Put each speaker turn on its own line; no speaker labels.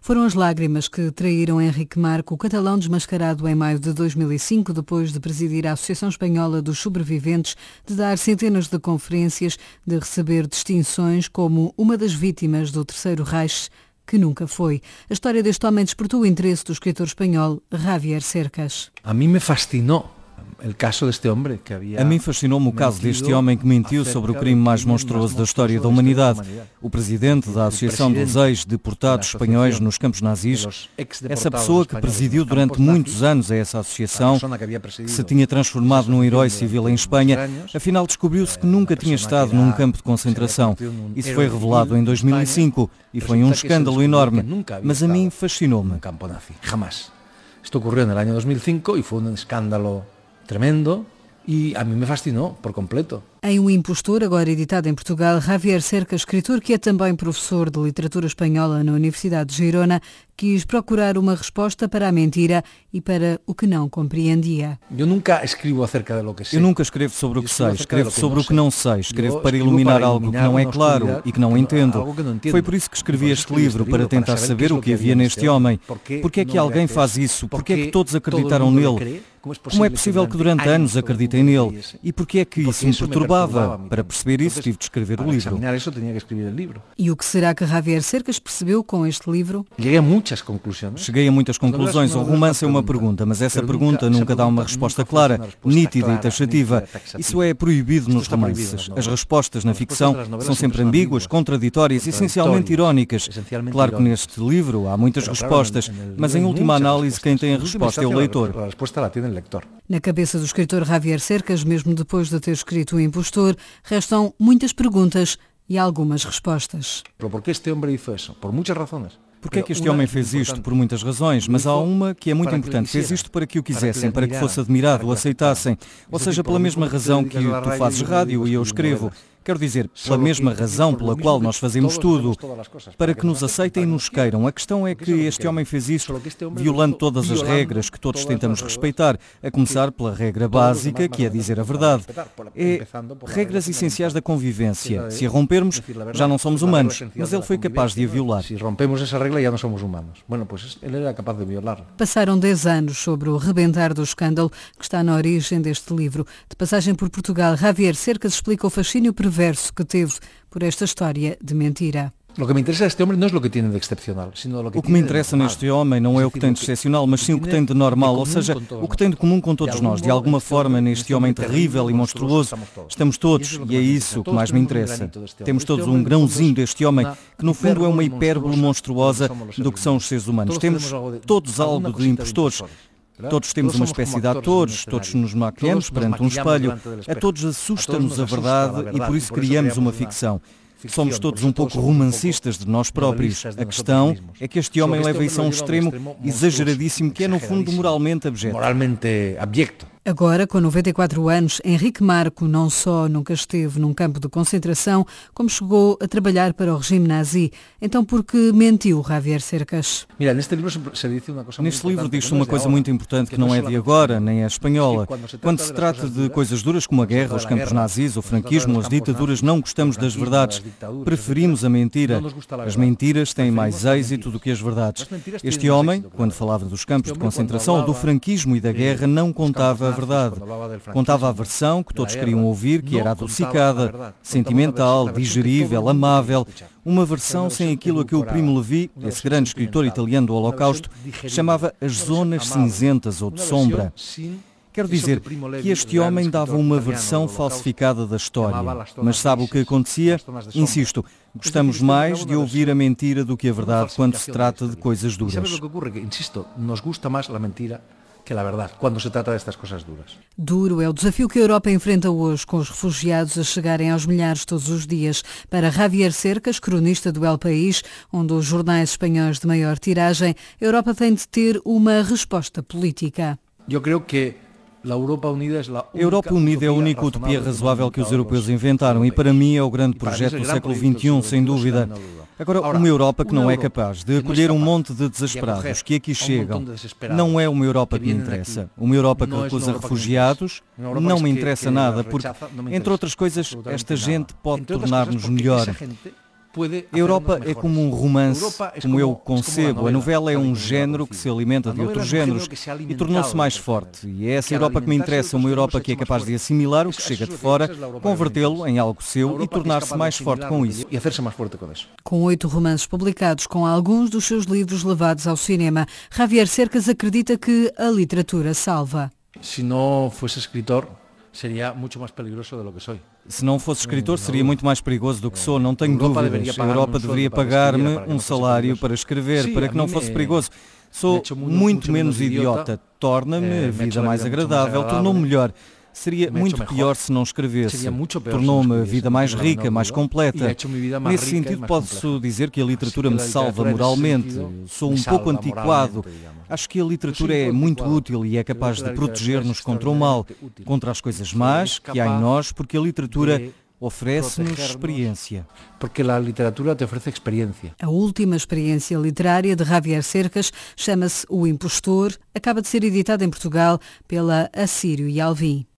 Foram as lágrimas que traíram Henrique Marco, o catalão desmascarado em maio de 2005, depois de presidir a Associação Espanhola dos Sobreviventes, de dar centenas de conferências, de receber distinções como uma das vítimas do Terceiro Reich, que nunca foi. A história deste homem despertou o interesse do escritor espanhol Javier Cercas.
A mim me fascinou.
A mim fascinou-me o caso deste homem que mentiu sobre o crime mais monstruoso da história da humanidade. O presidente da Associação dos Ex-Deportados Espanhóis nos campos nazis, essa pessoa que presidiu durante muitos anos a essa associação, que se tinha transformado num herói civil em Espanha, afinal descobriu-se que nunca tinha estado num campo de concentração. Isso foi revelado em 2005 e foi um escândalo enorme, mas a mim fascinou-me.
Isto ocorreu no ano 2005 e foi um escândalo tremendo e a mim me fascinou por completo.
Em O Impostor, agora editado em Portugal, Javier Cercas, escritor que é também professor de literatura espanhola na Universidade de Girona, quis procurar uma resposta para a mentira e para o que não compreendia.
Eu nunca escrevo acerca de lo que sei.
Eu nunca escrevo sobre o que sei, escrevo sobre o que não sei, escrevo para iluminar algo que não é claro e que não entendo. Foi por isso que escrevi este livro, para tentar saber o que havia neste homem. Porque é que alguém faz isso? Porque é que todos acreditaram nele? Como é possível que durante anos acreditem nele? E porque é que isso me perturbava? Para perceber isso, tive de escrever o livro.
E o que será que Javier Cercas percebeu com este livro?
Cheguei a muitas conclusões. O romance é uma pergunta, mas essa pergunta nunca dá uma resposta clara, nítida e taxativa. Isso é proibido nos romances. As respostas na ficção são sempre ambíguas, contraditórias, essencialmente irónicas. Claro que neste livro há muitas respostas, mas em última análise quem tem a resposta é o leitor.
Na cabeça do escritor Javier Cercas, mesmo depois de ter escrito O Impostor, restam muitas perguntas e algumas respostas.
Por que este homem fez isso? Por muitas razões.
Porque é que este homem fez isto? Por muitas razões, mas há uma que é muito importante. Fez isto para que o quisessem, para que fosse admirado, o aceitassem. Ou seja, pela mesma razão que tu fazes rádio e eu escrevo. Quero dizer, pela mesma razão pela qual nós fazemos tudo, para que nos aceitem e nos queiram. A questão é que este homem fez isto violando todas as regras que todos tentamos respeitar, a começar pela regra básica, que é dizer a verdade. É regras essenciais da convivência. Se a rompermos, já não somos humanos, mas ele foi capaz de a violar.
Se rompemos essa regra, já não somos humanos. Bueno, pues ele era capaz de violar.
Passaram 10 anos sobre o rebentar do escândalo que está na origem deste livro. De passagem por Portugal, Javier Cercas explica o fascínio perverso que teve por esta história de mentira.
O que me interessa neste homem não é o que tem de excepcional, sino o que
O que me interessa neste homem não é o que tem de excepcional, mas sim o que tem de normal, ou seja, o que tem de comum com todos nós. De alguma forma, neste homem terrível e monstruoso, estamos todos, e é isso que mais me interessa. Temos todos um grãozinho deste homem, que no fundo é uma hipérbole monstruosa do que são os seres humanos. Temos todos algo de impostores. Todos temos uma espécie de atores, todos nos maquilhamos perante um espelho, a todos assusta-nos a verdade e por isso criamos uma ficção. Somos todos um pouco romancistas de nós próprios. A questão é que este homem leva isso a um extremo exageradíssimo que é no fundo moralmente abjeto.
Agora, com 94 anos, Henrique Marco não só nunca esteve num campo de concentração, como chegou a trabalhar para o regime nazi. Então, por que mentiu Javier Cercas?
Neste livro diz-se uma coisa muito importante que não é de agora, nem é espanhola. Quando se trata de coisas duras como a guerra, os campos nazis, o franquismo, as ditaduras, não gostamos das verdades. Preferimos a mentira. As mentiras têm mais êxito do que as verdades. Este homem, quando falava dos campos de concentração, do franquismo e da guerra, não contava a verdade. Contava a versão que todos queriam ouvir, que era adocicada, sentimental, digerível, amável, uma versão sem aquilo a que o Primo Levi, esse grande escritor italiano do Holocausto, chamava as zonas cinzentas ou de sombra. Quero dizer que este homem dava uma versão falsificada da história. Mas sabe o que acontecia? Insisto, gostamos mais de ouvir a mentira do que a verdade quando se trata de coisas duras.
Insisto, nos gusta mais a mentira que a verdade, quando se trata destas coisas duras.
Duro é o desafio que a Europa enfrenta hoje, com os refugiados a chegarem aos milhares todos os dias. Para Javier Cercas, cronista do El País, um dos jornais espanhóis de maior tiragem, a Europa tem de ter uma resposta política.
Eu creio que a Europa
Unida é a única utopia razoável que os europeus inventaram e para mim é o grande projeto do século XXI, sem dúvida. Agora, uma Europa que não é capaz de acolher um monte de desesperados que aqui chegam, não é uma Europa que me interessa. Uma Europa que recusa refugiados não me interessa nada, porque, entre outras coisas, esta gente pode tornar-nos melhor. A Europa é como um romance, como eu concebo. A novela é um género que se alimenta de outros géneros e tornou-se mais forte. E é essa Europa que me interessa, uma Europa que é capaz de assimilar o que chega de fora, convertê-lo em algo seu e tornar-se mais forte com isso.
Com 8 romances publicados, com alguns dos seus livros levados ao cinema, Javier Cercas acredita que a literatura salva.
Se não fosse escritor, seria muito mais perigoso do que sou.
Se não fosse escritor, seria muito mais perigoso do que sou, não tenho dúvidas. A Europa deveria pagar-me um salário para escrever, para que não fosse perigoso. Sou muito menos idiota, torna-me a vida mais agradável, tornou-me melhor. Seria muito pior se não escrevesse. Tornou-me a vida mais rica, mais completa. Nesse sentido, posso dizer que a literatura me salva moralmente. Sou um pouco antiquado. Acho que a literatura é muito útil e é capaz de proteger-nos contra o mal, contra as coisas más que há em nós, porque a literatura oferece-nos experiência.
Porque a literatura te oferece experiência.
A última experiência literária de Javier Cercas chama-se O Impostor, acaba de ser editada em Portugal pela Assírio e Alvim.